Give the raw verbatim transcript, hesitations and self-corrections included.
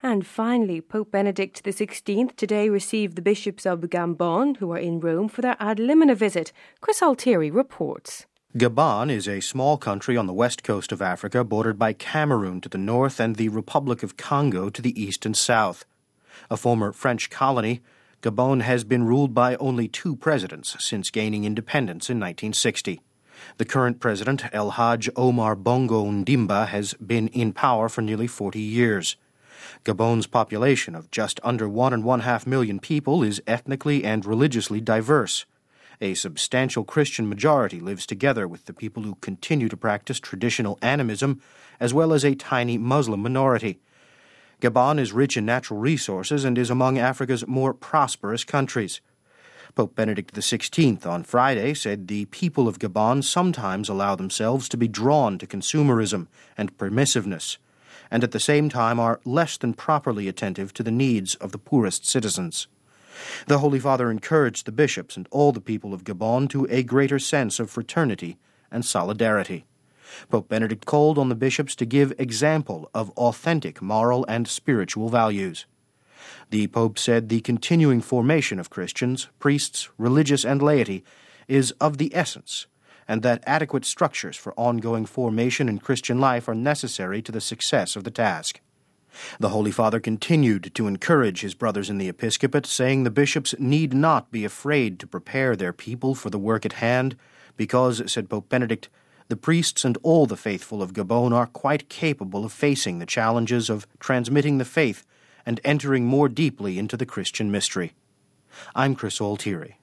And finally, Pope Benedict the sixteenth today received the bishops of Gabon, who are in Rome, for their ad limina visit. Chris Altieri reports. Gabon is a small country on the west coast of Africa, bordered by Cameroon to the north and the Republic of Congo to the east and south. A former French colony, Gabon has been ruled by only two presidents since gaining independence in nineteen sixty. The current president, El Hadj Omar Bongo Ndimba, has been in power for nearly forty years. Gabon's population of just under one and one-half million people is ethnically and religiously diverse. A substantial Christian majority lives together with the people who continue to practice traditional animism, as well as a tiny Muslim minority. Gabon is rich in natural resources and is among Africa's more prosperous countries. Pope Benedict the sixteenth on Friday said the people of Gabon sometimes allow themselves to be drawn to consumerism and permissiveness, and at the same time are less than properly attentive to the needs of the poorest citizens. The Holy Father encouraged the bishops and all the people of Gabon to a greater sense of fraternity and solidarity. Pope Benedict called on the bishops to give example of authentic moral and spiritual values. The Pope said the continuing formation of Christians, priests, religious, and laity is of the essence, and that adequate structures for ongoing formation in Christian life are necessary to the success of the task. The Holy Father continued to encourage his brothers in the episcopate, saying the bishops need not be afraid to prepare their people for the work at hand, because, said Pope Benedict, the priests and all the faithful of Gabon are quite capable of facing the challenges of transmitting the faith and entering more deeply into the Christian mystery. I'm Chris Altieri.